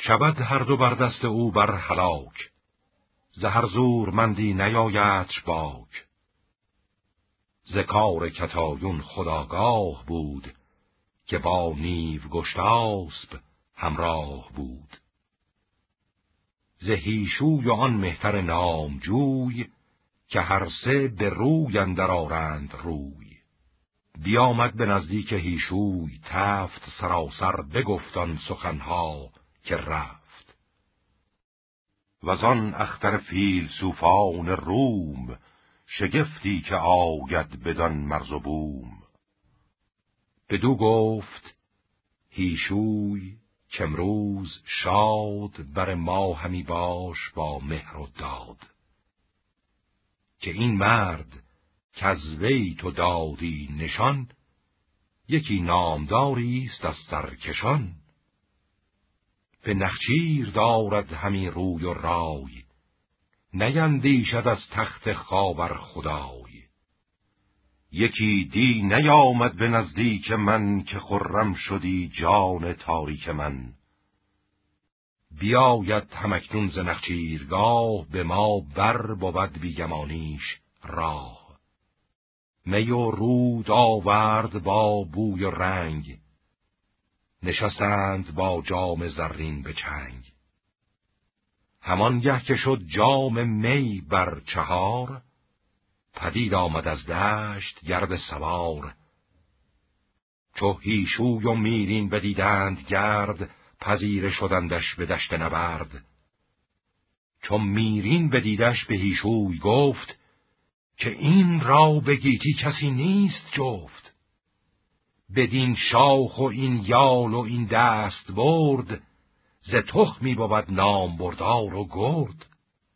شود هر دو بر دست او بر هلاک، ز هر زورمندی نیایدش باک. ز کار کتایون خودآگاه بود، که با نیو گشتاسپ همراه بود. ز هیشوی و آن مهتر نامجوی، که هر سه به روی اندر آرند روی. بیامد به نزدیک هیشوی تفت، سراسر بگفت آن سخنها که رفت. وزان اختر فیلسوفان روم، شگفتی که آید بدان مرز و بوم. بدو گفت هیشوی کامروز شاد، بر ما همی باش با مهر و داد. که این مرد کز وی تو دادی نشان، یکی نامداری است از سرکشان. به نخچیر دارد همی روی و رای، نیندیشد از تخت خاور خدای. یکی دی نیامد به نزدیک من، که خرم شدی جان تاریک من. بیاید همکنون ز نخچیرگاه، به ما بر بود بیگمانیش راه. می و رود آورد با بوی و رنگ، نشستند با جام زرین به چنگ. همانگه که شد جام می بر چهار، پدید آمد از دشت گرد سوار. چو هیشوی و میرین بدیدند گرد، پذیره شدندش به دشت نبرد. چو میرین بدیدش به هیشوی گفت، که این را به گیتی کسی نیست جفت. بدین شاخ و این یال و این دست برد، ز تخمی بود نام بردار و گرد.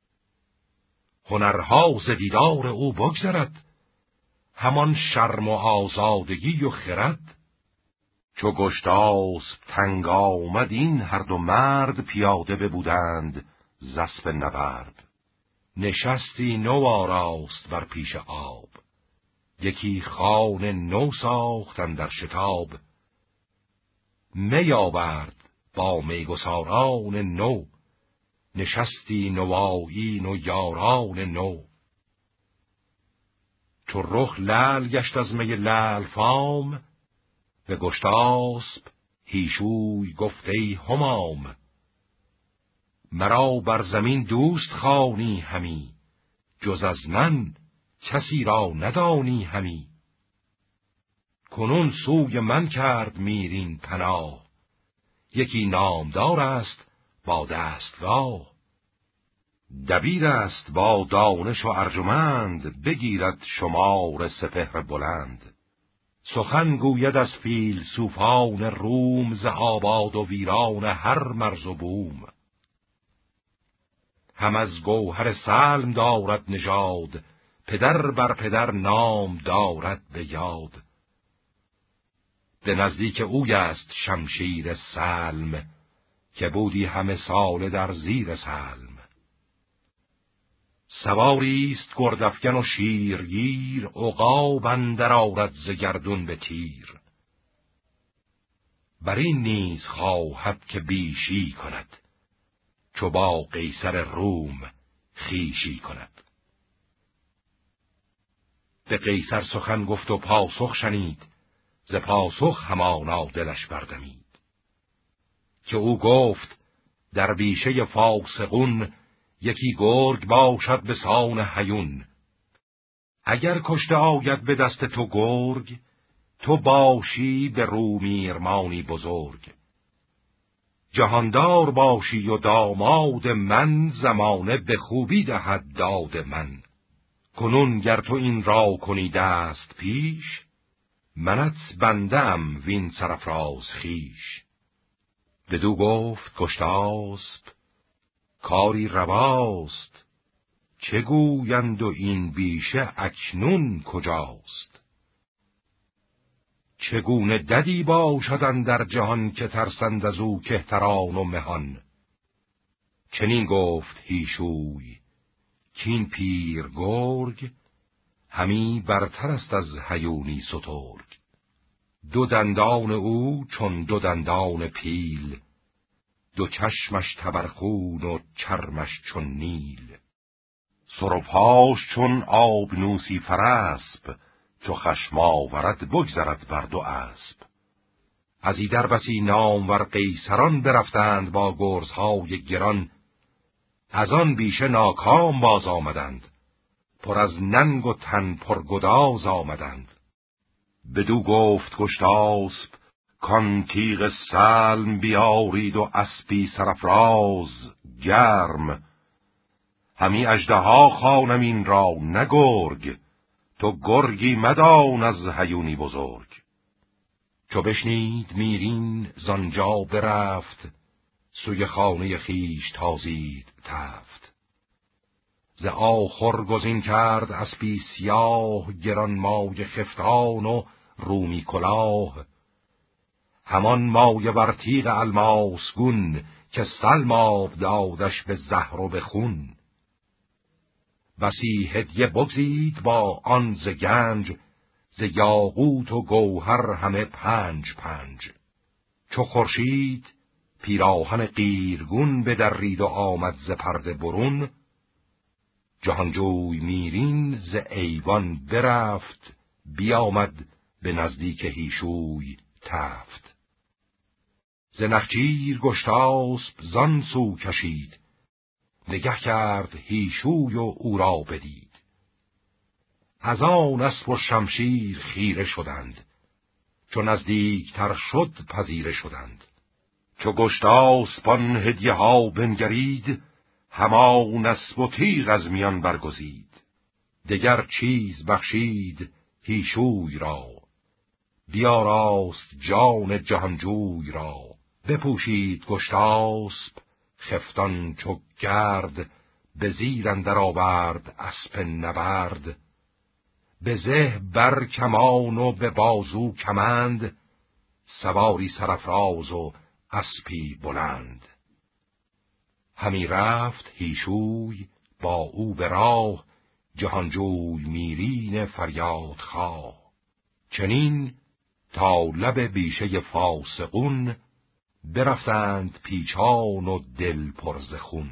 هنرها ز دیدار او بگذرد، همان شرم و آزادگی و خرد. چو گشتاسپ تنگ آمد این هر دو مرد، پیاده ببودند ز اسپ نبرد. نشستی نو آراست بر پیش آب، یکی خوان نو ساخت اندر شتاب. می آورد با میگساران نو، نشستی نوآیین و یاران نو. چو رخ لعل گشت از می لعل فام، به گشتاسپ هیشوی گفت ای همام. مرا بر زمین دوست خوانی همی، جز از من کسی را ندانی همی. کنون سوی من کرد میرین پناه، یکی نامدار است با دستگاه. دبیر است با دانش و ارجمند، بگیرد شمار سپهر بلند. سخن گوید از فیلسوفان روم، ز آباد و ویران هر مرز و بوم. هم از گوهر سلم دارد نژاد، پدر بر پدر نام دارد به یاد. به نزدیک اوی است شمشیر سلم، که بودی همه ساله در زیر سلم. سواریست گردافگن و شیرگیر، عقاب اندر آرد ز گردون به تیر. بر این نیز خواهد که بیشی کند، چو با قیصر روم خویشی کند. به قیصر سخن گفت و پاسخ شنید، ز پاسخ همانا دلش بردمید. که او گفت در بیشه فاسقون، یکی گرگ باشد به سان هیون. اگر کشته آید به دست تو گرگ، تو باشی به رومیرمانی بزرگ. جهاندار باشی و داماد من، زمانه به خوبی دهد داد من. کنون گر تو این را کنی دست پیش، منت بندم وین سرافراز خویش. بدو گفت گشتاسپ کاری رواست، چه گویند و این بیشه اکنون کجاست؟ چگونه ددی باشدن در جهان، که ترسند از او کهتران و مهان. چنین گفت هیشوی کین پیر گرگ، همی برتر است از هیونی سترگ. دو دندان او چون دو دندان پیل، دو چشمش تبرخون و چرمش چون نیل. سر و پاش چون آبنوسی فرسب، چو خشم آورد بگذرد بر دو اسب. از ایدر بسی نامور قیصران برفتند با گرزهای گران، از آن بیشه ناکام باز آمدند، پر از ننگ و تن پرگداز آمدند. بدو گفت گشتاسپ کان تیغ سلم بیارید و اسبی سرافراز گرم. همی اژدها خوانم این را نه گرگ، تو گرگی مدان از هیونی بزرگ. چو بشنید میرین زانجا برفت، سوی خانه خویش تازید تفت. ز آخر گزین کرد اسبی سیاه، گران مایه خفتان و رومی کلاه. همان مایه بر تیغ الماس گون، که سلم آب دادش به زهر و به خون. بسی هدیه بگزید با آن ز گنج، ز یاقوت و گوهر همه پنج پنج. چو خورشید پیراهن قیرگون بدرید و آمد ز پرده برون. جهانجوی میرین ز ایوان برفت، بیامد به نزدیک هیشوی تفت. ز نخچیر گشتاسپ زان سو کشید، نگه کرد هیشوی و او را بدید. از آن اسب و شمشیر خیره شدند، چو نزدیکتر شد پذیره شدند. چو گشتاسپ آن هدیه ها بنگرید، همان اسب و تیغ از میان برگزید. دگر چیز بخشید هیشوی را، بیاراست جان جهانجوی را. بپوشید گشتاسپ خفتان چو گرد، به زیر اندر آورد اسپ نبرد. به زه بر کمان و به بازو کمند، سواری سرافراز و اسپی بلند. همی رفت هیشوی با او به راه، جهانجوی میرین فریاد خواه. چنین تا لب بیشه فاسقون، برفتند پیچان و دل پر ز خون.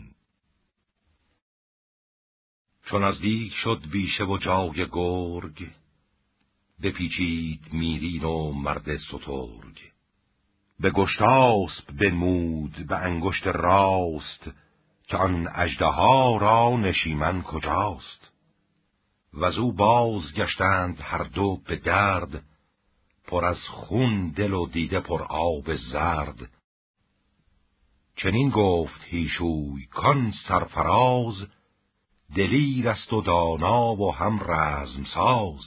چون نزدیک شد بیشه و جای گرگ، بپیچید میرین و مرد سترگ. به گشتاسپ بنمود به انگشت راست، که آن اژدها را نشیمن کجاست. وزو باز گشتند هر دو به درد، پر از خون دل و دیده پر آب زرد. چنین گفت هیشوی کان سرفراز، دلیر است و دانا و هم رزم ساز.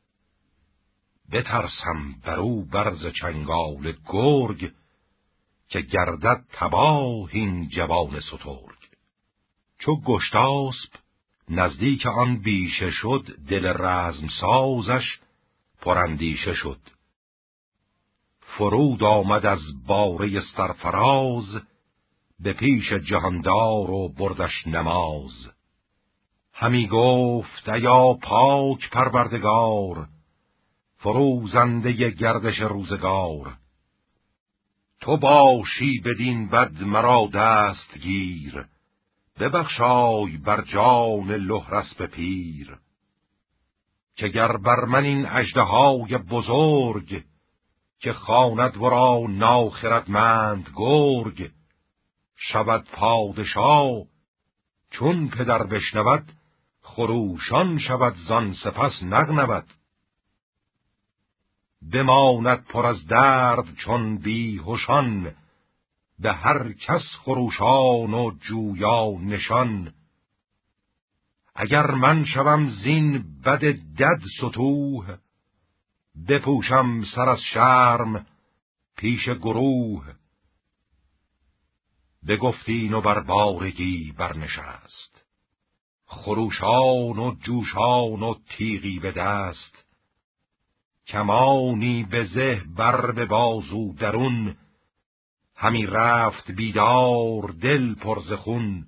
بترسم برو برز چنگال گرگ، که گردد تباه این جوان سترگ. چو گشتاسپ نزدیک آن بیشه شد، دل رزم سازش پراندیشه شد. فرود آمد از باره سرفراز، به پیش جهاندار و بردش نماز. همی گفت ایا پاک پروردگار، فروزنده گردش روزگار. تو باشی بدین بد مرا دست گیر، ببخشای بر جان لهراسپ پیر. که گر بر من این اژدهای بزرگ، که خواند ورا ناخردمند گرگ. شود پادشاه چون پدر بشنود، خروشان شود زان سپس نغنود. بماند پر از درد چون بیهوشان، به هر کس خروشان و جویا نشان. اگر من شوم زین بد دد ستوه، بپوشم سر از شرم پیش گروه. بگفتین و بر بارگی برنشست، خروشان و جوشان و تیغی به دست. کمانی به زه بر به بازو درون، همی رفت بیدار دل پر ز خون.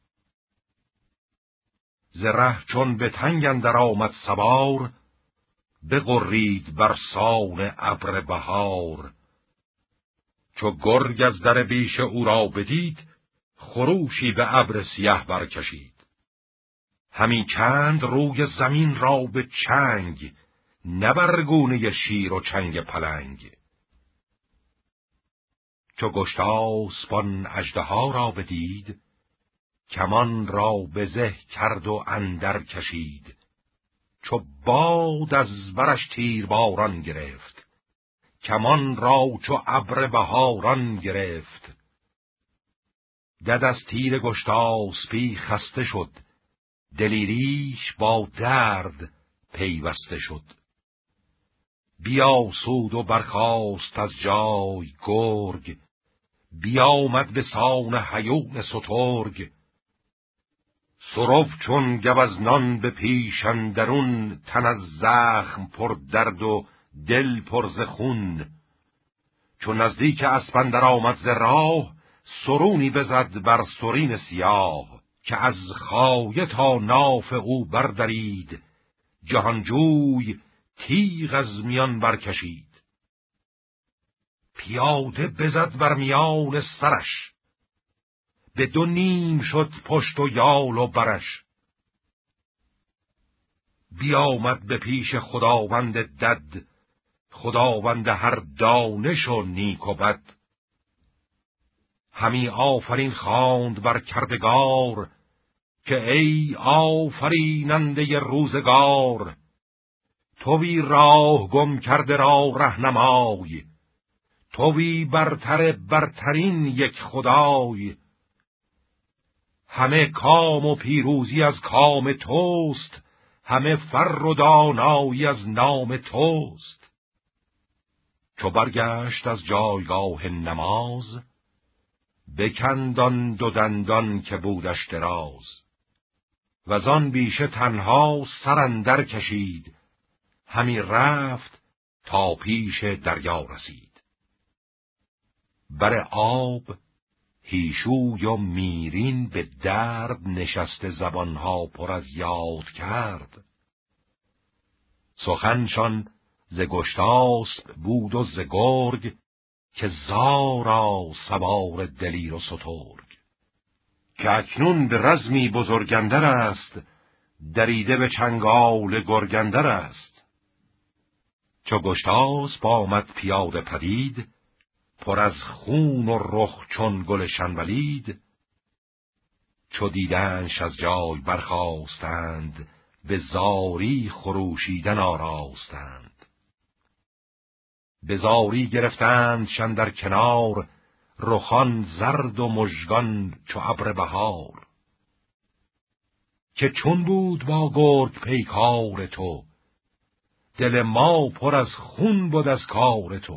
ز ره چون به تنگ اندر آمد سوار، بغرید بر سان ابر بهار. چو گرگ از در بیش او را بدید، خروشی به ابر سیه برکشید. همی کند روی زمین را به چنگ، نه بر گونه شیر و چنگ پلنگ. چو گشتاسپان اژدها را بدید، کمان را به زه کرد و اندر کشید. چو باد از برش تیر باران گرفت، کمان را چو ابر بهاران گرفت. دد از تیر گشتاسپی خسته شد، دلیریش با درد پیوسته شد. بیاسود و برخاست از جای گرگ، بیامد به سان هیون سترگ. سرو چون گوزنان به پیش اندرون، تن از زخم پر درد و دل پر ز خون. چون نزدیک اسپندر آمد ز راه، سرونی بزد بر سرین سیاه. که از خایه تا ناف او بردرید، جهانجوی تیغ از میان برکشید. پیاده بزد بر میان سرش، به دو نیم شد پشت و یال و برش. بیامد به پیش خداوند دد، خداوند هر دانش و نیک و بد. همی آفرین خواند بر کردگار، که ای آفریننده روزگار. توی راه گم کرده را رهنمای، توی برتر برترین یک خدای. همه کام و پیروزی از کام توست، همه فر و دانایی از نام توست. چو برگشت از جایگاه نماز، بکندان دو دندان که بودش دراز. وزان بیشه تنها سر اندر کشید، همی رفت تا پیش دریا رسید. بر آب هیشوی و میرین به درد نشسته، زبانها پر از یاد کرد. سخنشان ز گشتاسپ بود و ز گرگ، که زارا سوار دلیر و سترگ. که اکنون به رزمی بزرگندر است، دریده به چنگال گرگندر است. چو گشتاسپ آمد پیاده پدید، پر از خون و رخ چون گل شنبلید. چو دیدنش از جای برخاستند، به زاری خروشیدن آراستند. به زاری گرفتند شندر کنار، رخان زرد و مژگان چو ابر بهار. که چون بود با گرگ پیکار تو، دل ما پر از خون بود از کار تو.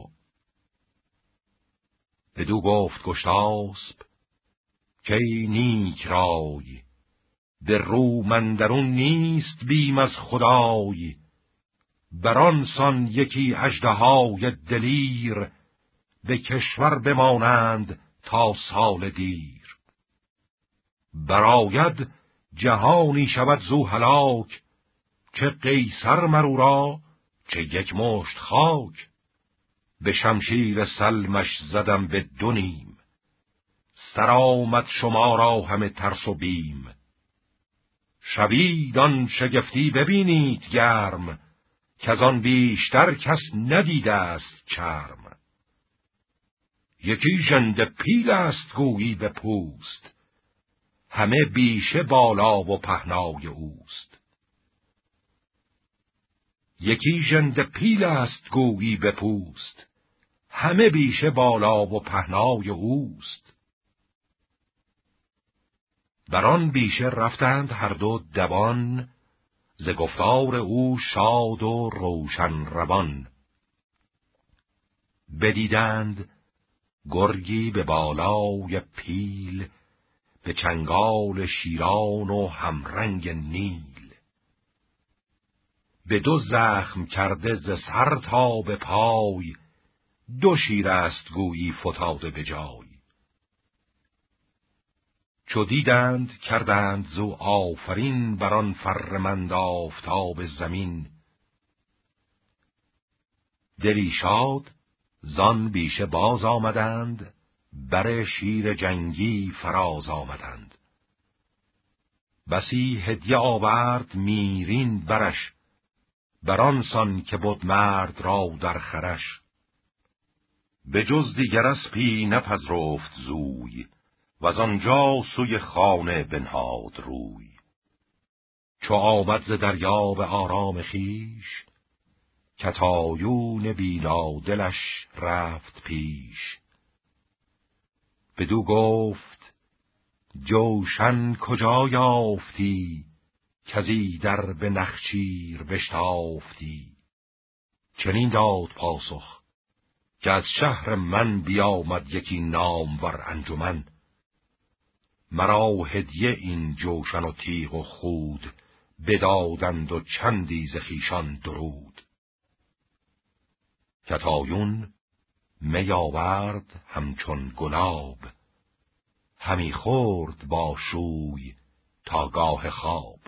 بدو گفت گشتاسپ که نیک رای، به روم اندرون نیست بیم از خدای. بران سان یکی اژدهای دلیر، به کشور بمانند تا سال دیر. براید جهانی شود زو هلاک، چه قیصر مرو را چه یک مشت خاک. به شمشیر سلمش زدم به دو نیم، سرآمد شما را همه ترس و بیم. شوید آن شگفتی ببینید گرم، کزان بیشتر کس ندیده است چرم. یکی ژنده پیل است گویی به پوست، همه بیشه بالا و پهنای اوست. یکی ژنده پیل است گویی به پوست، همه بیشه بالا و پهنای اوست. بران بیشه رفتند هر دو دوان، ز گفتار او شاد و روشن روان. بدیدند گرگی به بالای پیل، به چنگال شیران و همرنگ نیل. به دو زخم کرده ز سر تا به پای، دو شیر است گویی فتاده به جای. چو دیدند کردند زو آفرین، بران فرمند آفتاب زمین. دلی شاد زان بیشه باز آمدند، بر شیر جنگی فراز آمدند. بسی هدیه آورد میرین برش، برانسان که بود مرد را در خرش. به جز دیگر اسپی نپذرفت زوی، وز آنجا سوی خانه بنهاد روی. چو آمد ز دریا به آرام خویش، کتایون بینا دلش رفت پیش. بدو گفت جوشن کجا یافتی، کزی در به نخچیر بشتافتی. چنین داد پاسخ که از شهر من بیامد یکی نامور انجمن. مرا هدیه این جوشن و تیغ و خود، بدادند و چندی ز خویشان درود. کتایون می آورد همچون گلاب، همی خورد با شوی تا گاه خواب.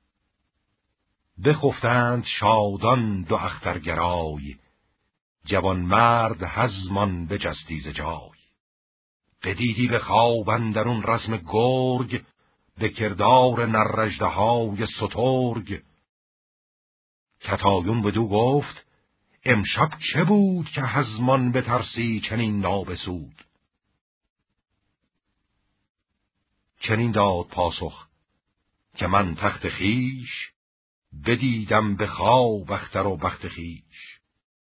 بخفتند شادان دو اخترگرای، جوان مرد هزمان بجستی ز جای. بدیدی به خواب اندرون رسم گرگ، به کردار نر اژدهای سترگ. کتایون بدو گفت امشب چه بود، که هزمان بترسی چنین نابسود. چنین داد پاسخ که من تخت خویش، بدیدم به خواب اختر و بخت خویش.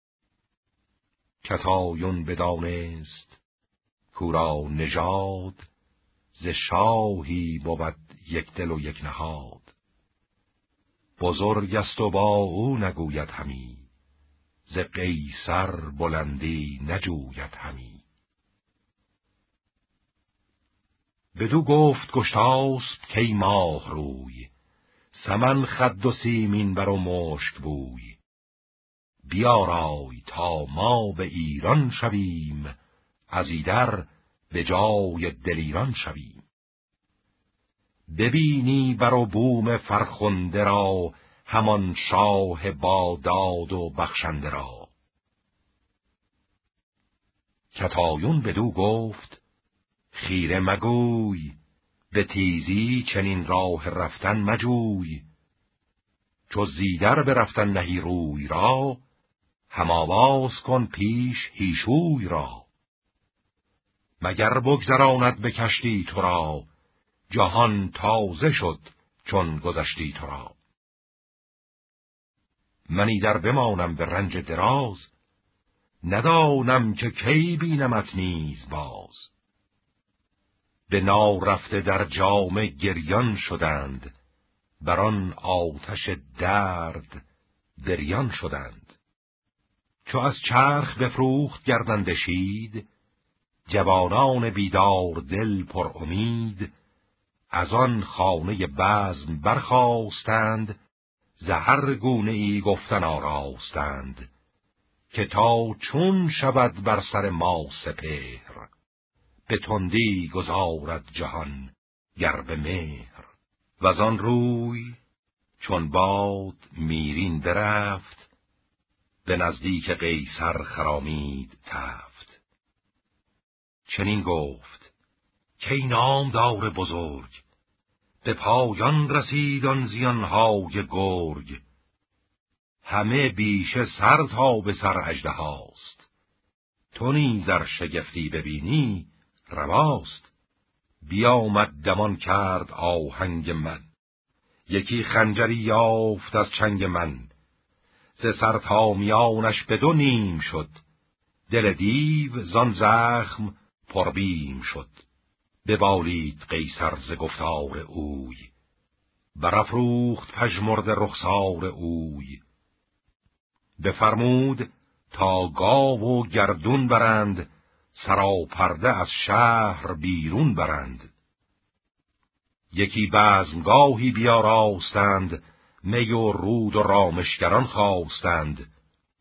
کتایون بدانست کورا نژاد، ز شاهی بود یک دل و یک نهاد. بزرگ است و با او نگوید همی، ز قیصر بلندی نجوید همی. بدو گفت گشتاسپ کی ماه روی، سمن خد و سیمین بر و مشک بوی. بیارای تا ما به ایران شویم، از ایدر به جای دلیران شویم. ببینی بر و بوم فرخنده را، همان شاه با داد و بخشنده را. کتایون بدو گفت خیره مگوی، به تیزی چنین راه رفتن مجوی. چو زیدر به رفتن نهی روی را، هم آواز کن پیش هیشوی را. مگر بگذراند به کشتی تو را، جهان تازه شد چون گذشتی تو را. من ایدر بمانم به رنج دراز، ندانم که کی بینمت نیز باز. به نارفته در جام گریان شدند، بران آتش درد بریان شدند. چو از چرخ بفروخت گردندشید، جوانان بیدار دل پر امید. از آن خانه بزم برخاستند، ز هر گونه ای گفتن آراستند. که تا چون شود بر سر ما سپهر، به تندی گذارد جهان گر به مهر. وزان روی چون باد میرین برفت، به نزدیک قیصر خرامید تفت. چنین گفت که ای نامدار بزرگ، به پایان رسید آن زیانهای گرگ. همه بیشه سر تا به سر اژدهاست، تو نیز ار شگفتی ببینی رواست. بیامد دمان کرد آهنگ من، یکی خنجری یافت از چنگ من. ز سر تا میانش به دو نیم شد، دل دیو زان زخم پربیم شد. ببالید قیصر ز گفتار اوی، برافروخت پژمرده رخسار اوی. بفرمود تا گاو و گردون برند، سراپرده از شهر بیرون برند. یکی بزمگاهی بیاراستند، می و رود و رامشگران خواستند.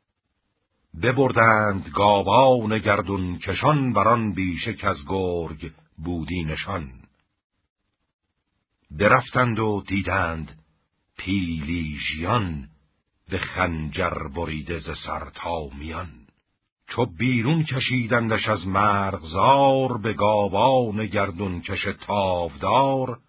ببردند گاوان گردون کشان، بران بیشه کز گرگ بودی نشان. برفتند و دیدند پیلی ژیان، به خنجر بریده ز سر تا میان. چو بیرون کشیدندش از مرغزار، به گاوان گردون کش تاودار.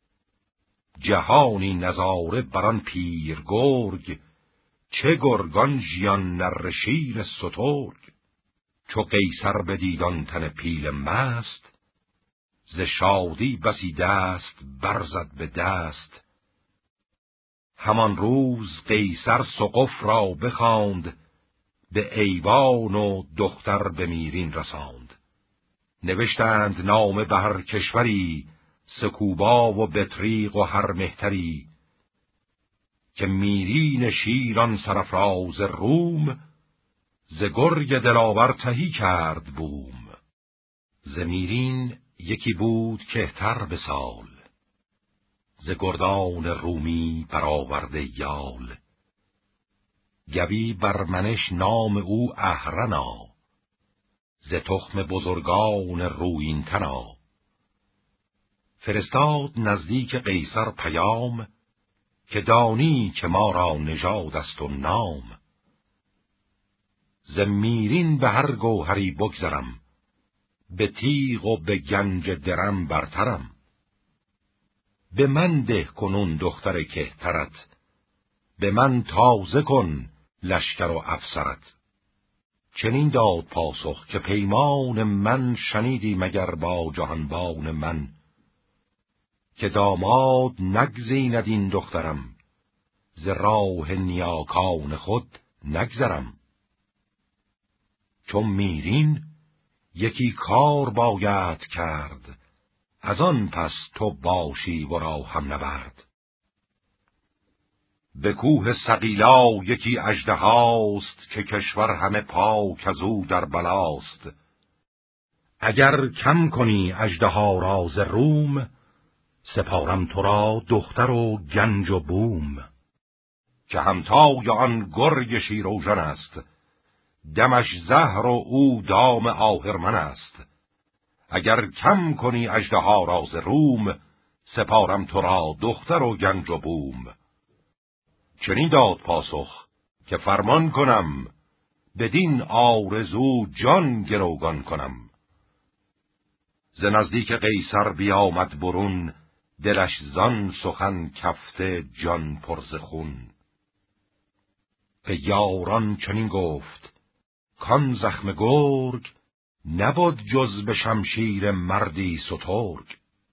جهانی نظاره بران پیر گرگ، چه گرگان ژیان نره شیر سترگ. چو قیصر بدید آن تن پیل مست، ز شادی بسی دست برزد به دست. همان روز قیصر سقف را بخواند، به ایوان و دختر به میرین رساند. نوشتند نامه به هر کشوری، سکوبا و بطریق و هر مهتری. که میرین شیران سرافراز روم، ز گرگ دلاور تهی کرد بوم. ز میرین یکی بود کهتر به سال، ز گردان رومی برآورده یال. گوی برمنش نام او اهرنا، ز تخم بزرگان رویین تنا. فرستاد نزدیک قیصر پیام، که دانی که ما را نژاد است و نام. ز میرین به هر گوهری بگذرم، به تیغ و به گنج درم برترم. به من ده کنون دختر کهترت، به من تازه کن لشکر و افسرت. چنین داد پاسخ که پیمان من، شنیدی مگر با جهانبان من. که داماد نگزیند این دخترم، ز راه نیاکان خود نگذرم. چون میرین یکی کار باید کرد، از آن پس تو باشی ورا هم نبرد. به کوه سقیلا یکی اژدهاست، که کشور همه پاک از او در بلاست. اگر کم کنی اژدها را ز روم، سپارم تو را دختر و گنج و بوم. که همتای آن گرگ شیروژن است، دمش زهر و او دام آهرمن است. اگر کم کنی اژدها را ز روم، سپارم تو را دختر و گنج و بوم. چنین داد پاسخ که فرمان کنم، بدین آرزو جان گروگان کنم. ز نزدیک قیصر بیامد برون، دلش زان سخن کفته جان پر ز خون. به یاران چنین گفت کان زخم گرگ، نبود جز به شمشیر مردی سترگ.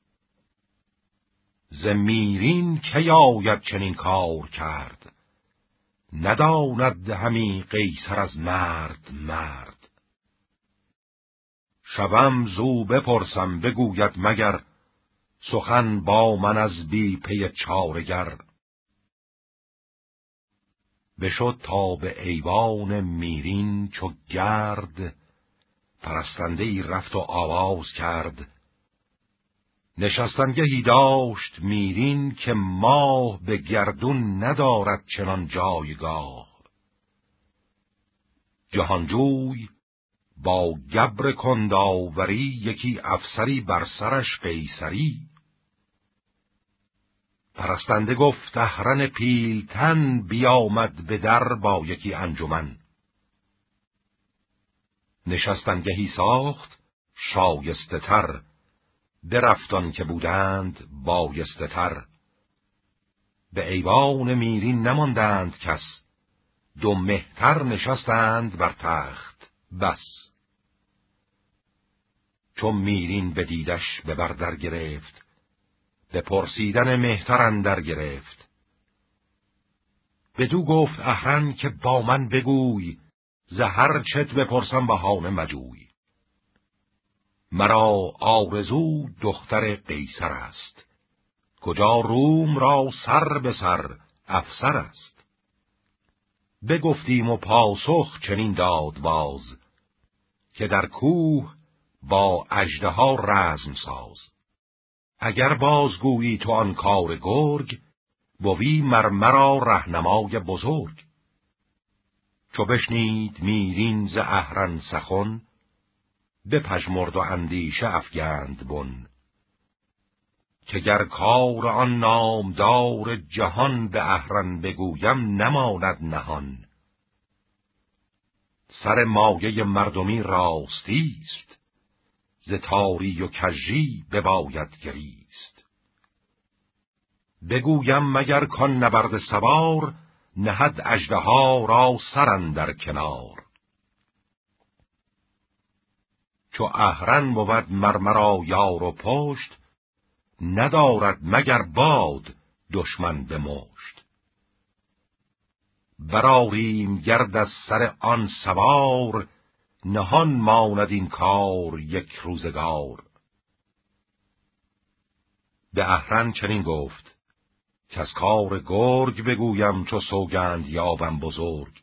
ز میرین کی آید چنین کار کرد، نداند همی قیصر از مرد. شبم زو بپرسم بگوید مگر، سخن با من از بی پی چارگر. بشد تا به ایوان میرین چو گرد، پرستنده ای رفت و آواز کرد. نشستنگهی داشت میرین، که ماه به گردون ندارد چنان جایگاه. جهانجوی با گبر کنداوری، یکی افسری بر سرش قیصری. پرستنده گفت اهرن پیلتن، بیامد به در با یکی انجمن. نشستنگهی ساخت شایسته تر، برفتان که بودند بایسته تر. به ایوان میرین نماندند کس، دو مهتر نشستند بر تخت بس. چون میرین بدیدش به بر در گرفت، به پرسیدن مهتر اندر گرفت. بدو گفت اهرن که با من بگوی، ز هر چت بپرسم بهانه مجوی. مرا آرزو دختر قیصر است، کجا روم را سر به سر افسر است. بگفتیم و پاسخ چنین داد باز، که در کوه با اژدها رزم ساز. اگر بازگویی تو آن کار گرگ، بوی مرمرا رهنمای بزرگ. چو بشنید میرین ز اهرن سخن، بپژمرد و اندیشه افگند بن. که گر کار آن نامدار جهان، به اهرن بگویم نماند نهان. سر مایه مردمی راستیست، ز تاری و کژی بباید گریست. بگویم مگر کان نبرد سوار، نهد اژدها را سر اندر کنار. چو اهرن بود مرمرا یار و پشت، ندارد مگر باد دشمن به مشت. برآریم گرد از سر آن سوار، نهان ماند این کار یک روزگار. به اهرن چنین گفت که از کار گرگ بگویم چو سوگند یابم بزرگ.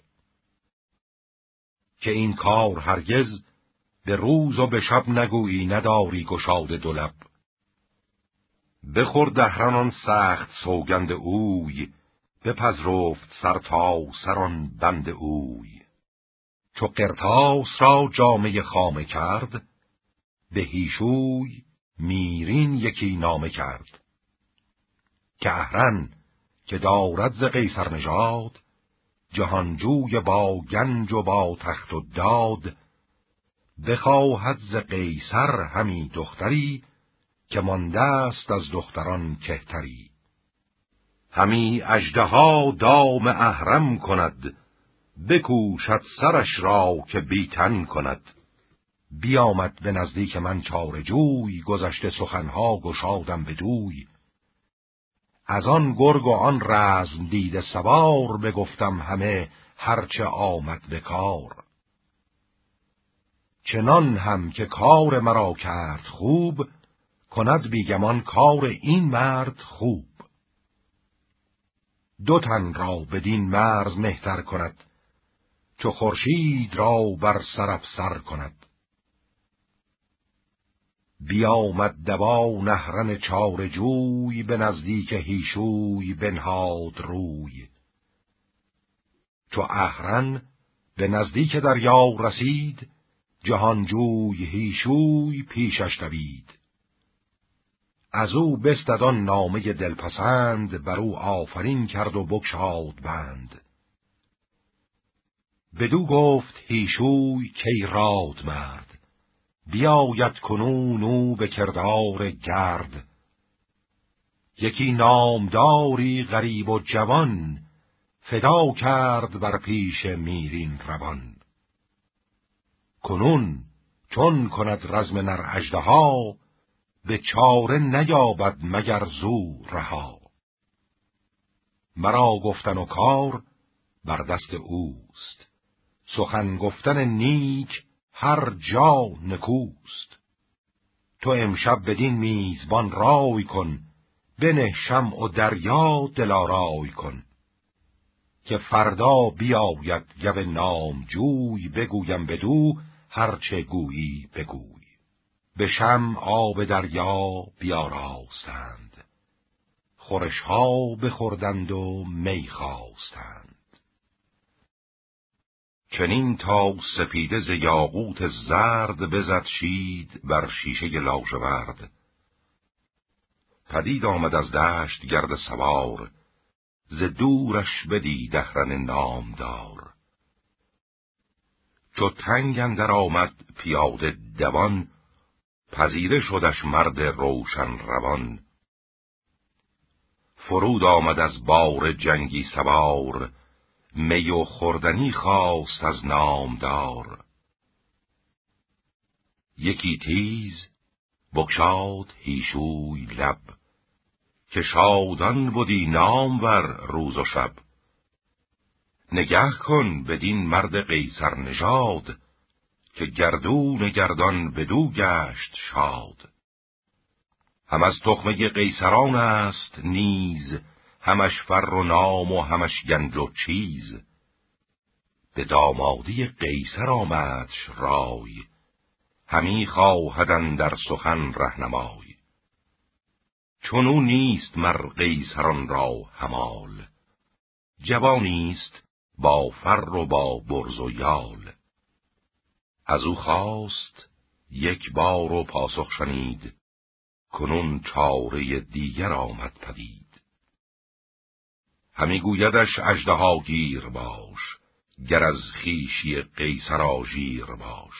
که این کار هرگز به روز و به شب نگویی، نداری گشاده دو لب. بخورد اهرن آن سخت سوگند اوی، بپذرفت سر تا سر آن بند اوی. چو قرطاس را جامه خامه کرد، به هیشوی میرین یکی نامه کرد. که اهرن که دارد ز قیصر نژاد، جهانجوی با گنج و با تخت و داد. بخواهد ز قیصر همی دختری، که مانده است از دختران کهتری. همی اژدها دام اهرم کند، بکوشد سرش را که بیتن کند. بیامد به نزدیک من چاره جوی، گذشته سخنها گشادم بدوی. از آن گرگ و آن رزم دیده سوار، بگفتم همه هرچه آمد به کار. چنان هم که کار مرا کرد خوب، کند بیگمان کار این مرد خوب. دو تن را بدین مرز مهتر کند، چو خورشید را بر سر افسر کند. بیامد دوان اهرن چاره جوی، به نزدیک هیشوی بنهاد روی. چو اهرن به نزدیک دریا رسید، جهانجوی هیشوی پیشش دوید. از او بستد آن نامه دلپسند، بر او آفرین کرد و بگشاد بند. بدو گفت هیشوی کی راد مرد، بیاید کنون او به کردار گرد. یکی نامداری غریب و جوان، فدا کرد بر پیش میرین روان. کنون چون کند رزم نر اژدها، به چاره نیابد مگر زو رها. مرا گفتن و کار بر دست اوست، سخن گفتن نیک هر جا نکوست. تو امشب بدین میزبان رای کن، بنه شمع و دریا دلارای کن. که فردا بیاید گو نامجوی، بگویم بدو هرچه گویی بگوی. به شمع آب دریا بیاراستند، خورشها بخوردند و می خواستند. چنین تا سپیده ز یاقوت زرد، بزد شید بر شیشه لاژورد. پدید آمد از دشت گرد سوار، ز دورش بدید اهرن نامدار. چو تنگ اندر آمد پیاده دوان، پذیره شدش مرد روشن روان. فرود آمد از بار جنگی سوار، می و خوردنی خواست از نامدار. یکی تیز بگشاد هیشوی لب، که شادان بودی نامور روز و شب. نگه کن بدین مرد قیصر نژاد، که گردون گردان بدو گشت شاد. هم از تخمه قیصران است نیز، همش فر و نام و همش گنج و چیز. به دامادی قیصر آمدش رای، همی خواهدن در سخن رهنمای. چونو نیست مر قیصران را همال، جوانیست با فر و با برز و یال. از او خواست یک بار و پاسخ شنید، کنون چاره دیگر آمد پدید. همی گویدش اژدها گیر باش، گر از خویشی قیصر آژیر باش.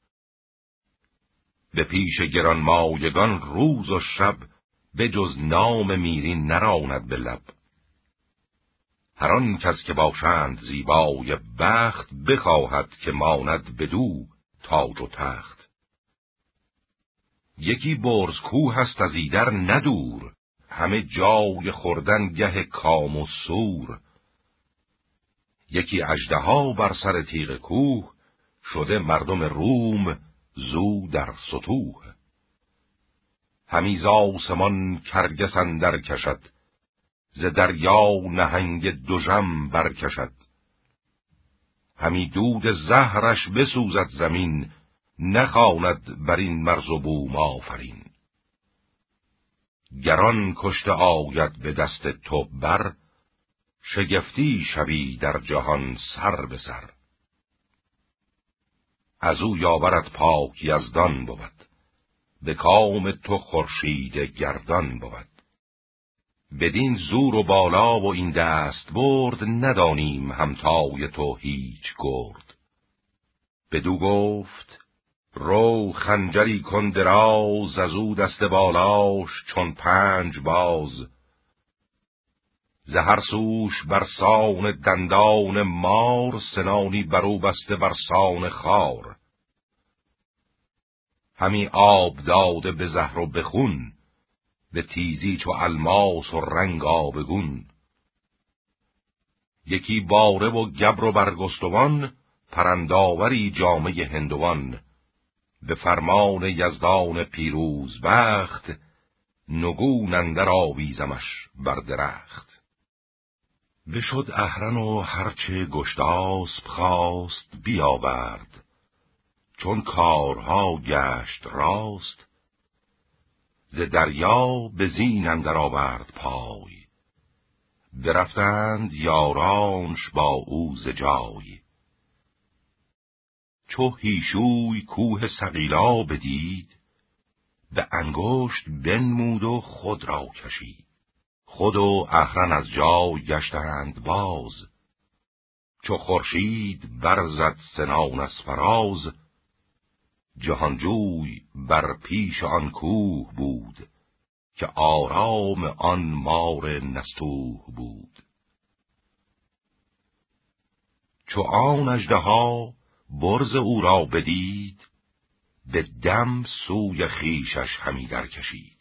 به پیش گرانمایگان روز و شب، به جز نام میرین نراند به لب. هر آن کس که باشند زیبای بخت، بخواهد که ماند بدو تاج و تخت. یکی برز کوه است از ایدر ندور، همه جای خوردن گه کام و سور. یکی اژدها بر سر تیغ کوه، شده مردم روم زو در ستوه. همی ز آسمان کرگس اندر کشد، ز دریا نهنگ دژم برکشد. همی دود زهرش بسوزد زمین، نخواند بر این مرز و بوم آفرین. گران کشته آید به دست تو بر، شگفتی شوی در جهان سر به سر. از او یاورت پاک یزدان بود، به کام تو خورشید گردان بود. بدین زور و بالا و این دست برد، ندانیم همتای تو هیچ گرد. بدو گفت رو خنجری کن دراز، از او دست بالاش چون 5 باز. ز هر سوش بر سان دندان مار، سنانی برو بسته بر سان خار. همی آب داده به زهر و به خون، به تیزی چو الماس و رنگ آبگون. یکی باره و گبر و برگستوان، پرنداوری جامه هندوان. به فرمان یزدان پیروز بخت، نگون اندر آویزمش بر درخت. بشد اهرن و هرچه گشتاسپ خواست، بیاورد چون کارها گشت راست. ز دریا به زین اندر آورد پای، برفتند یارانش با او ز جای. چو هیشوی کوه سقیلا بدید، به انگشت بنمود و خود را کشید. خود و اهرن از جای گشتند باز، چو خورشید برزد سنان از فراز. جهانجوی بر پیش آن کوه بود، که آرام آن مار نستوه بود. چو آن اژدها برز او را بدید، به دم سوی خویشش همی در کشید.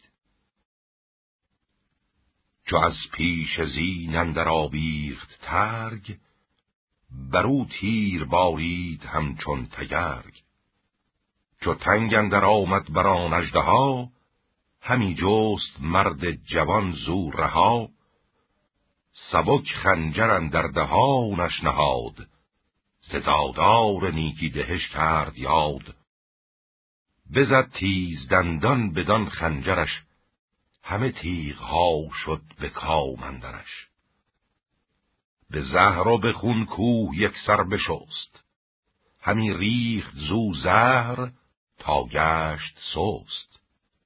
چو از پیش زین اندر آویخت ترگ، برو تیر بارید همچون تگرگ. چو تنگ اندر آمد بر آن اژدها، همی جست مرد جوان زو رها. سبک خنجر اندر دهانش نهاد، ستادار نیکی دهش کرد یاد. بزد تیز دندان بدان خنجرش، همه تیغها شد به کام اندرش. به زهر و به خون کوه یک سر بشست، همی ریخت زو زهر تا گشت سست.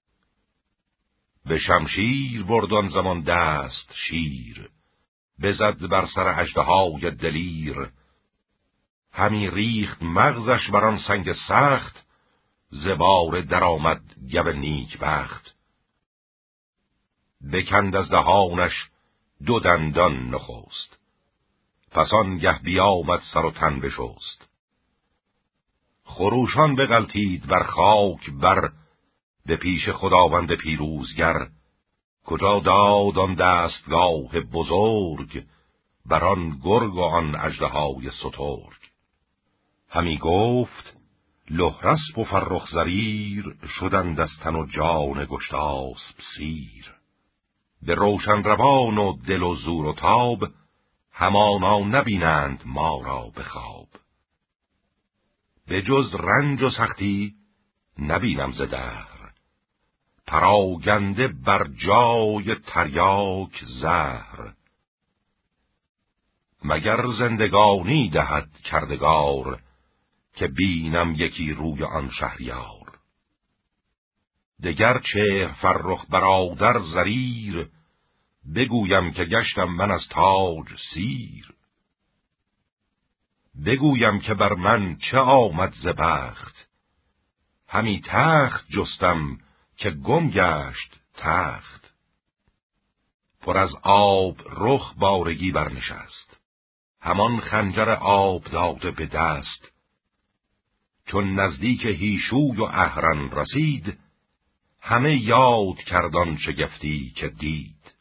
به شمشیر برد آن زمان دست شیر، بزد بر سر اژدهای دلیر. همی ریخت مغزش بر آن سنگ سخت، ز باره درآمد گو نیک بخت. بکند از دهانش 2 دندان نخست، پس آنگه بیامد سر و تن بشست. خروشان بغلتید بر خاک بر، به پیش خداوند پیروزگر. کجا داد آن دستگاه بزرگ، بر آن گرگ و آن اژدهای سترگ. همی گفت لهرسپ و فرخ زریر، شدند از تن و جان گشتاسپ سیر. به روشن روان و دل و زور و تاب، همانا نبینند ما را به خواب. به جز رنج و سختی نبینم ز دهر، پراگنده بر جای تریاک زهر. مگر زندگانی دهد کردگار، که بینم یکی روی آن شهریار. دگر چهر فرخ برادر زریر، بگویم که گشتم من از تاج سیر. بگویم که بر من چه آمد ز بخت. همی تخت جستم که گم گشت تخت. پر از آب رخ بارگی برنشست، همان خنجر آب داده به دست. چون نزدیک هیشوی و اهرن رسید، همه یاد کردان شگفتی که دید.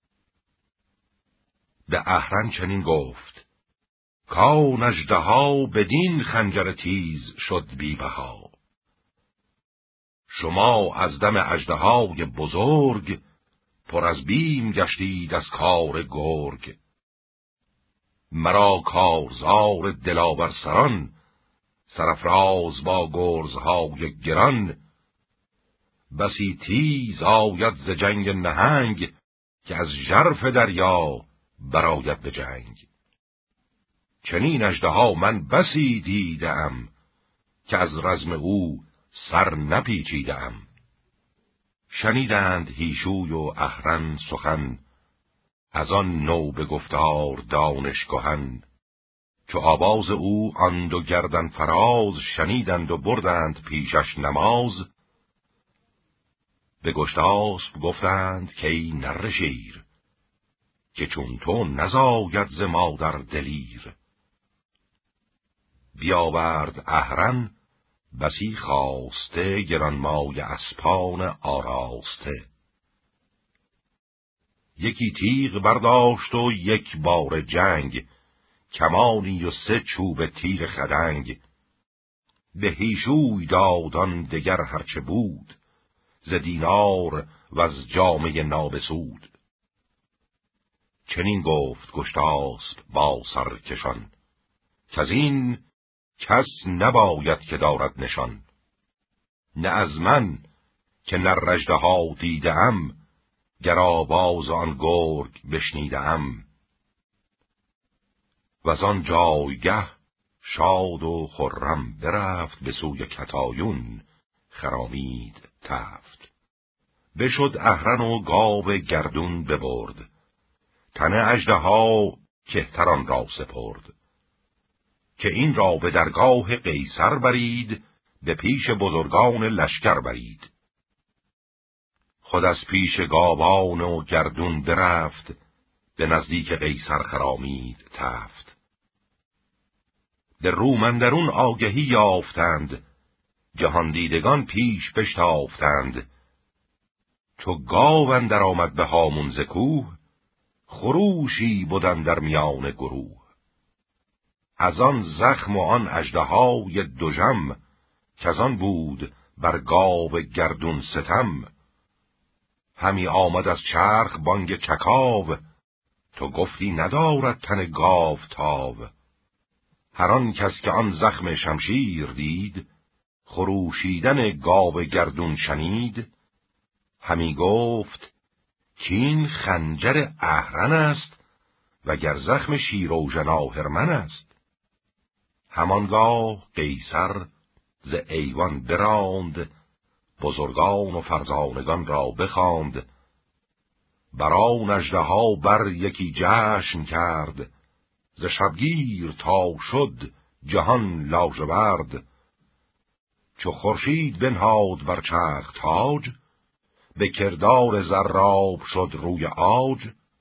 به اهرن چنین گفت کان اژدها بدین خنجر تیز شد بی بها. شما از دم اژدهای بزرگ، پر از بیم گشتید از کار گرگ. مرا کارزار دلاور سران، سرافراز با گرزهای گران. بسی تیز آید ز جنگ نهنگ، که از ژرف دریا برآید به جنگ. چنین اژدها من بسی دیدم، که از رزم او سر نپیچیدم. شنیدند هیشوی و اهرن سخن، از آن نو به گفتار دانش کهن. چو آواز او آن دو گردن فراز، شنیدند و بردند پیشش نماز. به گشتاسپ گفتند که ای نره شیر، که چون تو نزاید ز مادر دلیر. بیاورد اهرن بسی خواسته، گرانمای اسپان آراسته. یکی تیغ برداشت و یک بار جنگ، کمانی و 3 چوب تیر خدنگ. به هیشوی دادان دگر هرچه بود، ز دینار و از جامه نابسود. چنین گفت گشتاسپ با سرکشان، کز این کس نباید که دارد نشان. نه از من که نر اژدها دیدم، گر آواز آن گرگ بشنیدم. وزان جایگه شاد و خرم برفت، به سوی کتایون خرامید تفت. بشد اهرن و گاو گردون ببرد، تن اژدها کهتران را سپرد. که این را به درگاه قیصر برید، به پیش بزرگان لشکر برید. خود از پیش گاوان و گردون برفت، به نزدیک قیصر خرامید تفت. به روم اندرون آگهی یافتند، جهان دیدگان پیش بشتافتند. چو گاو اندر آمد به هامون ز کوه، خروشی بدن در میان گروه. از آن زخم و آن اژدهای دژم، کز آن بود بر گاو گردون ستم. همی آمد از چرخ بانگ چکاو، تو گفتی ندارد تن گاو تاو. هر آن کس که آن زخم شمشیر دید، خروشیدن گاو گردون شنید. همی گفت کین خنجر اهرن است، وگر زخم شیراوژن آهرمن است. همانگاه قیصر ز ایوان براند، بزرگان و فرزانگان را بخواند. بران اژدها بر یکی جشن کرد، ز شبگیر تا شد جهان لاژورد. چو خورشید بنهاد بر چرخ تاج، به کردار زراب شد روی عاج.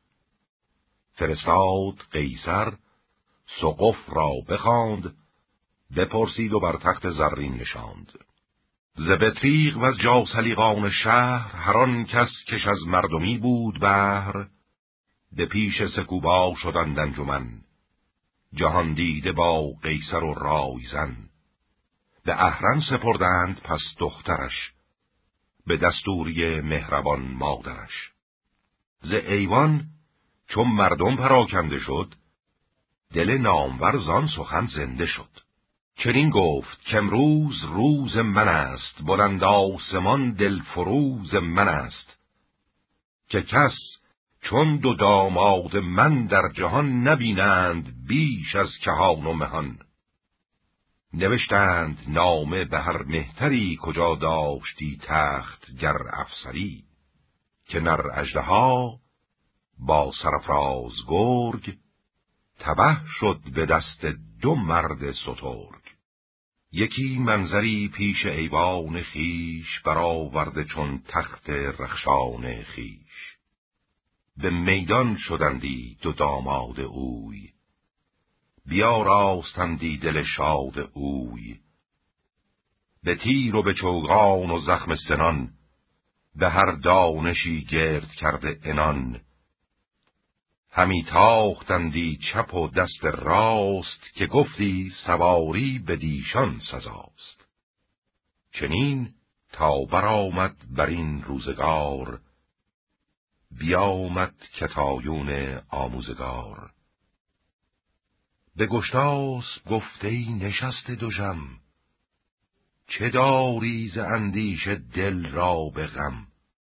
فرستاد قیصر سقف را بخواند، بپرسید و بر تخت زرین نشاند. ز بطریق و از جاثلیقان شهر، هر آن کس کش از مردمی بود بهر. به پیش سکوبا شدند انجمن، جهان دیده با قیصر و رایزن. به اهرن سپردند پس دخترش، به دستوری مهربان مادرش. ز ایوان چون مردم پراکنده شد، دل نامور زان سخن زنده شد. چنین گفت کامروز روز من است، بلند آسمان دل فروز من است. که کس چون 2 داماد من در جهان، نبینند بیش از کهان و مهان. نوشتند نامه به هر مهتری، کجا داشتی تخت گر افسری. که نر اژدها با سرفراز گرگ، تبه شد به دست دو مرد سترگ. یکی منظری پیش ایوان خیش، برآورده چون تخت رخشان خیش. به میدان شدندی دو داماد اوی، بیاراستندی دل شاد اوی. به تیر و به چوگان و زخم سنان، به هر دانشی گرد کرده عنان. همی تاختندی چپ و دست راست، که گفتی سواری به دیشان سزاست. چنین تا برآمد بر این روزگار، بیامد کتایون آموزگار. به گشتاسپ گفت ای نشسته دژم، چه داری ز اندیش دل را به غم.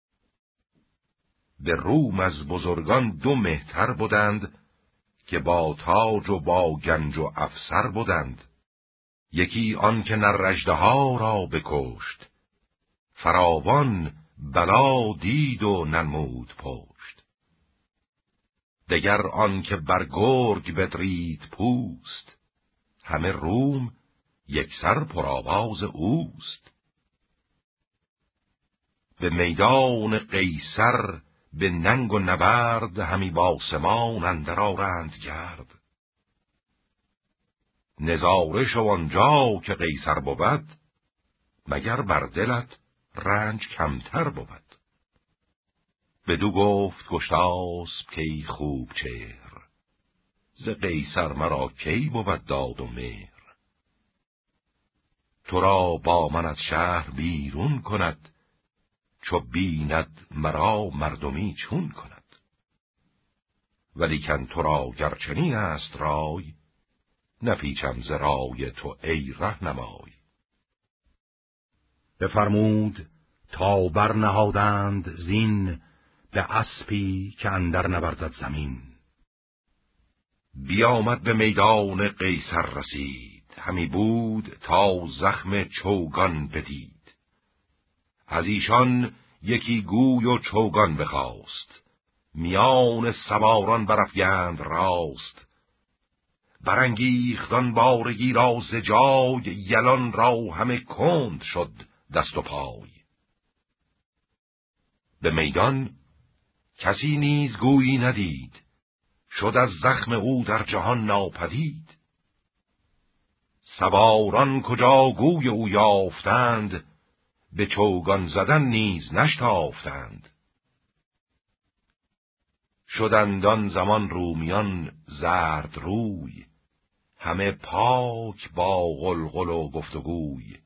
به روم از بزرگان دو مهتر بودند، که با تاج و با گنج و افسر بودند. یکی آن که نر اژدها را بکشت، فراوان بلا دید و ننمود پشت. دگر آن که بر گرگ بدرید پوست، همه روم یکسر پرآواز اوست. به میدان قیصر به ننگ و نبرد، همی با سمان اندر آرند گرد. نظاره شو آنجا که قیصر بود، مگر بر دلت رنج کمتر بود. بدو گفت گشتاسپ کای خوب چهر، ز قیصر مرا کی بود داد و مهر. تو را با من از شهر بیرون کند، چو بیند مرا مردمی چون کند. ولیکن تو را گرچنین است رای، نپیچم ز رای تو ای رهنمای. بفرمود تا برنهادند زین، به اسپی که اندر نوردد زمین. بیامد به میدان قیصر رسید، همی بود تا زخم چوگان بدید. از ایشان یکی گوی و چوگان بخواست، میان سواران برافگند راست. برانگیختان بارگی را ز جای، یلان را همه کند شد دست و پای. به میدان کسی نیز گویی ندید، شد از زخم او در جهان ناپدید. سواران کجا گوی او یافتند، به چوگان زدن نیز نشتافتند. شدند آن زمان رومیان زرد روی، همه پاک با غلغل و گفتگوی.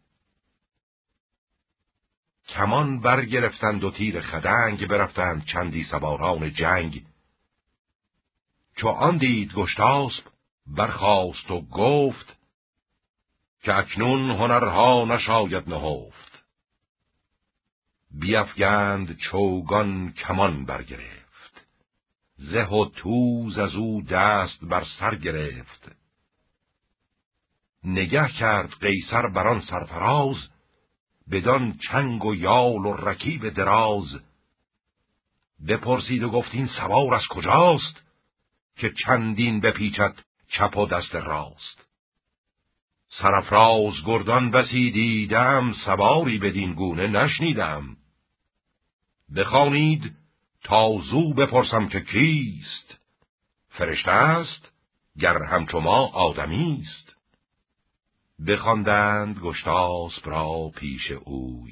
کمان برگرفتند و تیر خدنگ، برفتند چندی سواران جنگ. چو آن دید گشتاسپ برخاست و گفت، که اکنون هنرها نشاید نهفت. بیفگند چوگان کمان برگرفت، زه و توز از او دست بر سر گرفت. نگه کرد قیصر بران سرفراز، بدان چنگ و یال و رکیب دراز. بپرسید و گفت این سوار از کجاست، که چندین بپیچد چپ و دست راست. سرافراز گردان بسی دیدم، سواری بدین گونه نشنیدم. بخوانید تا زو بپرسم که کیست، فرشته است گر همچو ما آدمی است. بخواندند گشتاسپ را پیش اوی،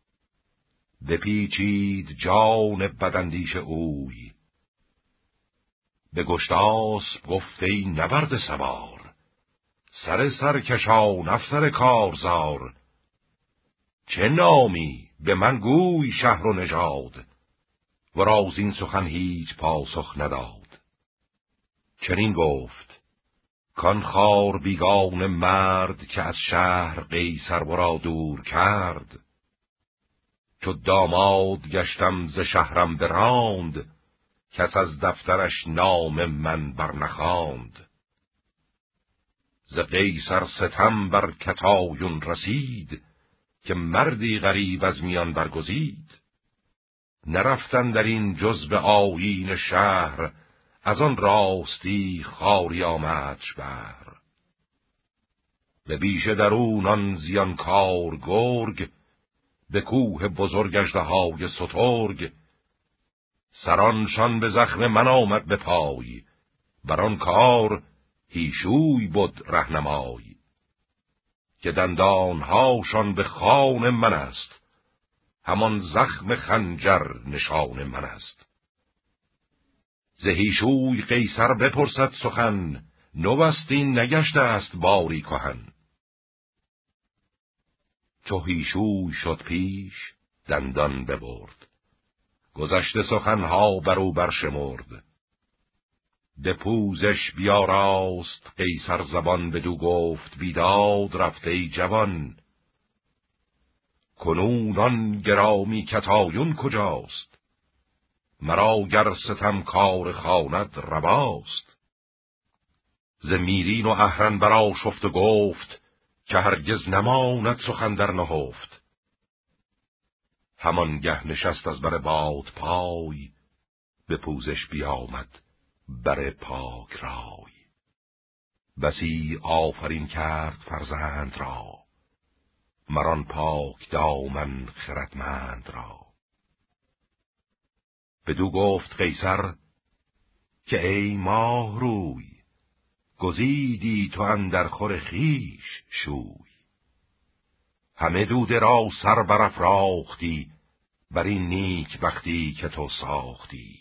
بپیچید جان بداندیش اوی. به گشتاسپ گفت ای نبرد سوار، سر سرکشان افسر کارزار. چه نامی به من گوی شهر و نژاد، ورا زین سخن هیچ پاسخ نداد. چنین گفت کان خار بیگان مرد، که از شهر قیصر ورا دور کرد. چو داماد گشتم ز شهرم براند، کس از دفترش نام من برنخواند. ز قیصر ستم بر کتایون رسید، که مردی غریب از میان برگزید. نرفتن در این جز به آیین شهر، از آن راستی خاری آمدش بر. به بیشه درون آن زیانکار گرگ، به کوه بزرگ اژدهای سترگ. سرانشان به زخم من آمد به پای، بران کار هیشوی بود رهنمای. که دندانهاشان به خوان من است، همان زخم خنجر نشان من است. ز هیشوی قیصر بپرسد سخن، نوستین نگشته است باری کهن. چو هیشوی شد پیش دندان ببرد، گذشته سخنها برو برشمرد. به پوزش بیاراست قیصر زبان، بدو گفت بیداد رفته ای جوان. کنون آن گرامی کتایون کجاست، مرا گر ستم کار خواند رواست. ز میرین و اهرن برا شفت و گفت، که هرگز نماند سخن در نهفت. همان گه نشست از بر باد پای، به پوزش بیامد بر پاک رای. بسی آفرین کرد فرزند را، مران پاک دامن خردمند را. بدو گفت قیصر که ای ماه روی، گزیدی تو اندر خور خویش شوی. همه دوده را سر برافراختی، بر این نیک بختی که تو ساختی.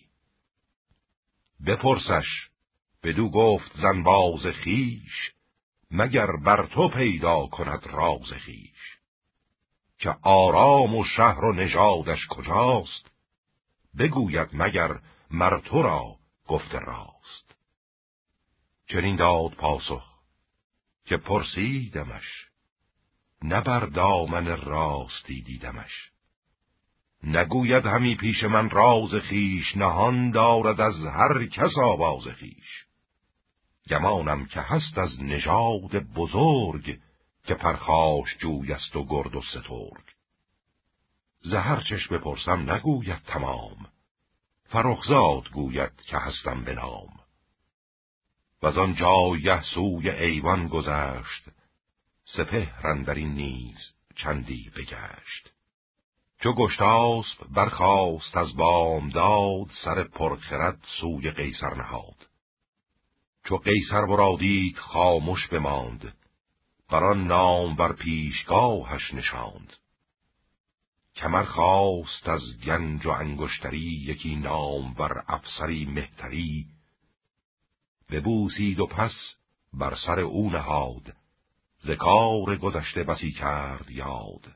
بپرسش بدو گفت زنباز خویش، مگر بر تو پیدا کند راز خویش. که آرام و شهر و نژادش کجاست، بگوید مگر مر تو را گفته راست. چنین داد پاسخ که پرسیدمش، نه بر دامن راستی دیدمش. نگوید همی پیش من راز خویش، نهان دارد از هر کس آواز خویش. گمانم که هست از نژاد بزرگ، که پرخاش جوی است و گرد و سترگ. ز هر چش بپرسم نگوید تمام، فرخزاد گوید که هستم به نام. وزان جایه سوی ایوان گذشت، سپهر اندرین نیز چندی بگشت. چو گشتاسپ برخاست از بامداد، سر پرخرد سوی قیصر نهاد. چو قیصر ورا دید خاموش بماند، بران نام بر پیشگاهش نشاند. کمر خواست از گنج و انگشتری، یکی نام بر افسری مهتری. ببوسید و پس بر سر او نهاد، ز کار گذشته بسی کرد یاد.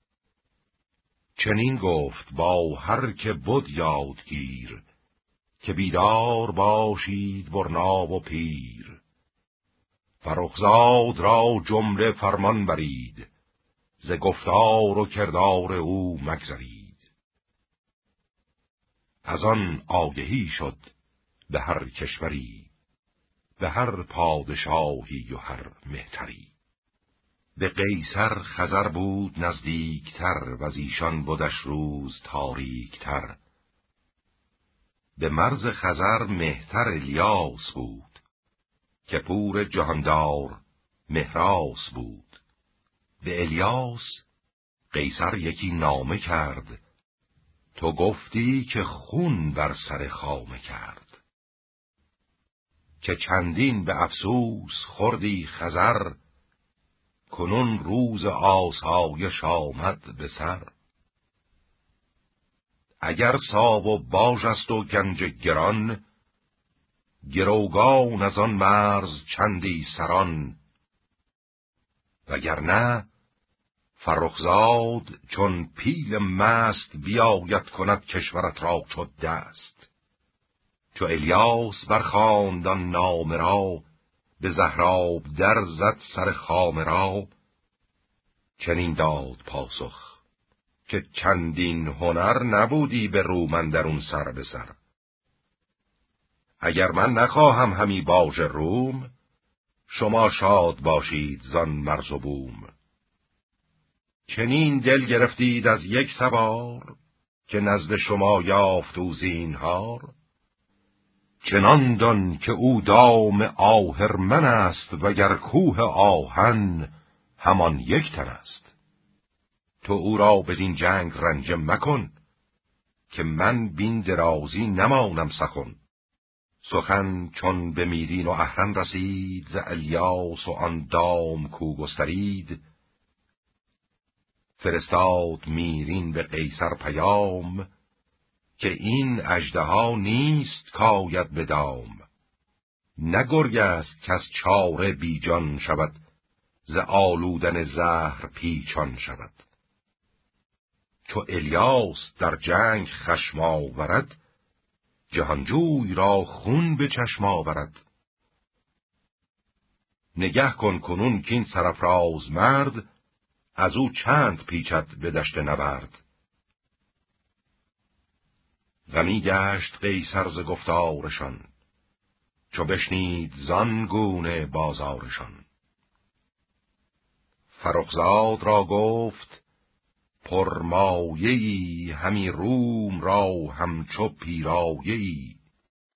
چنین گفت با هر که بد یادگیر، که بیدار باشید برنا و پیر. فرخزاد را جمله فرمان برید، ز گفتار و کردار او مگذرید. از آن آگهی شد به هر کشوری، به هر پادشاهی و هر مهتری. به قیصر خزر بود نزدیکتر، و از ایشان بودش روز تاریکتر. به مرز خزر مهتر الیاس بود، که پور جهاندار مهراس بود. به الیاس قیصر یکی نامه کرد، تو گفتی که خون بر سر خامه کرد. که چندین به افسوس خوردی خزر، کنون روز آسایش آمد به سر. اگر ساو و باژ است و گنج گران، گروگان از آن مرز چندی سران. وگرنه فرخزاد چون پیل مست، بیاید کند کشورت را چو دست. چو الیاس برخواند آن نامه را، به زهراب در زد سر خامه را. چنین داد پاسخ که چندین هنر، نبودی به روم اندرون سر به سر. اگر من نخواهم همی باژ روم، شما شاد باشید زان مرز و بوم. چنین دل گرفتید از یک سوار، که نزد شما یافت او زینهار. چنان دان که او دام آهرمن است وگر کوه آهن همان یک تن است. تو او را بدین جنگ رنجه مکن که من بین درازی نمانم سخن. سخن چون به میرین و اهرن رسید ز الیاس و آن دام کو گسترید. فرستاد میرین به قیصر پیام که این اژدها نیست کاید به دام. نه گرگ است کز چاره بی جان شود ز آلودن زهر پیچان شود. چو الیاس در جنگ خشم آورد جهانجوی را خون به چشم آورد. نگه کن کنون کین سرافراز مرد از او چند پیچد به دشت نبرد. غمی گشت قیصر ز گفتارشان چو بشنید زان گونه بازارشان. فرخزاد را گفت پرمایه‌ای همی روم را همچو پیرایه‌ای.